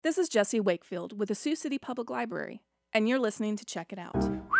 This is Jesse Wakefield with the Sioux City Public Library, and you're listening to Check It Out.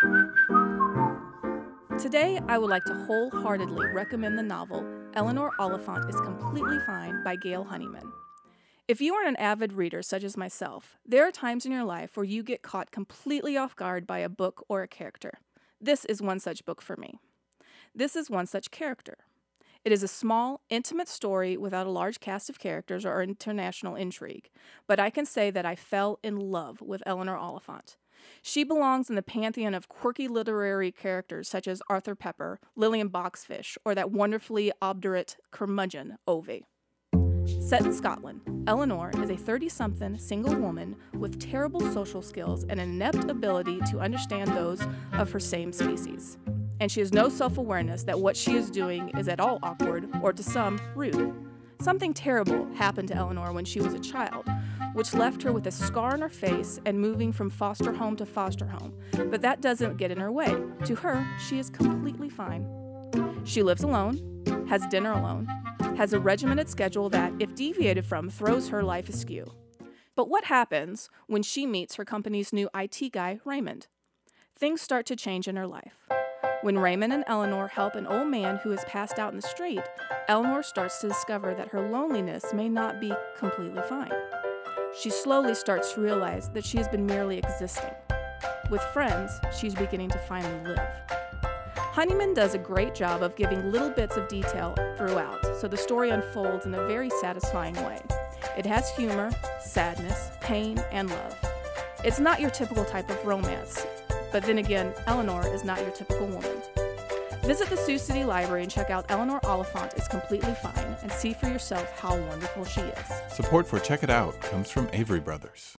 Today, I would like to wholeheartedly recommend the novel Eleanor Oliphant is Completely Fine by Gail Honeyman. If you are an avid reader such as myself, there are times in your life where you get caught completely off guard by a book or a character. This is one such book for me. This is one such character. It is a small, intimate story without a large cast of characters or international intrigue, but I can say that I fell in love with Eleanor Oliphant. She belongs in the pantheon of quirky literary characters such as Arthur Pepper, Lillian Boxfish, or that wonderfully obdurate curmudgeon, Ovie. Set in Scotland, Eleanor is a 30-something single woman with terrible social skills and an inept ability to understand those of her same species. And she has no self-awareness that what she is doing is at all awkward or to some rude. Something terrible happened to Eleanor when she was a child, which left her with a scar on her face and moving from foster home to foster home. But that doesn't get in her way. To her, she is completely fine. She lives alone, has dinner alone, has a regimented schedule that, if deviated from, throws her life askew. But what happens when she meets her company's new IT guy, Raymond? Things start to change in her life. When Raymond and Eleanor help an old man who is passed out in the street, Eleanor starts to discover that her loneliness may not be completely fine. She slowly starts to realize that she has been merely existing. With friends, she's beginning to finally live. Honeyman does a great job of giving little bits of detail throughout, so the story unfolds in a very satisfying way. It has humor, sadness, pain, and love. It's not your typical type of romance. But then again, Eleanor is not your typical woman. Visit the Sioux City Library and check out Eleanor Oliphant is Completely Fine and see for yourself how wonderful she is. Support for Check It Out comes from Avery Brothers.